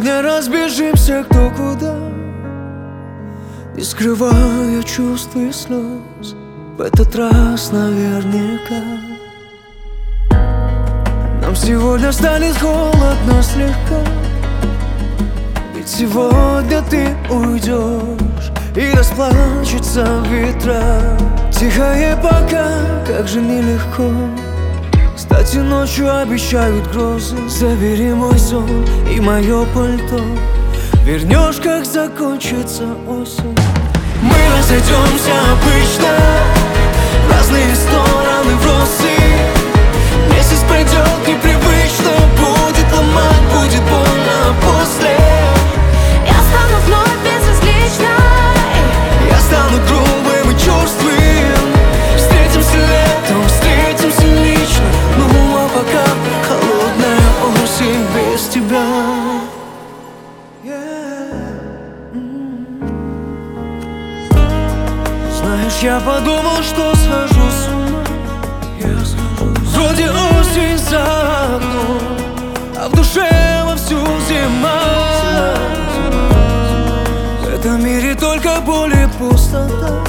Сегодня разбежимся кто куда, не скрывая чувств и слез. В этот раз наверняка нам сегодня станет холодно слегка. Ведь сегодня ты уйдешь и расплачется ветра. Тихое пока, как же нелегко. Кстати, ночью обещают грозы. Забери мой сон и мое пальто. Вернешь, как закончится осень. Мы разойдемся обычно в разные стороны вросы. Месяц пройдет непривычно, будет ломать, будет больно после. Я стану вновь безразличной, Я стану грубым и черствым. Встретимся летом, встретимся лично. Ну а пока холодная осень без тебя. Знаешь, я подумал, что схожу с ума. Вроде осень за окном, а в душе вовсю зима. В этом мире только боль и пустота.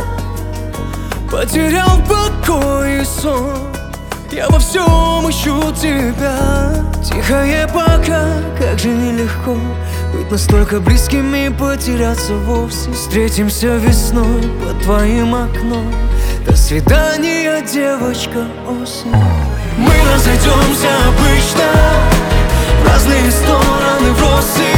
Потерял покой и сон. Я во всем ищу тебя. Тихое пока, как же нелегко быть настолько близкими, потеряться вовсе. Встретимся весной под твоим окном. До свидания, девочка осень. Мы разойдемся обычно в разные стороны вросы.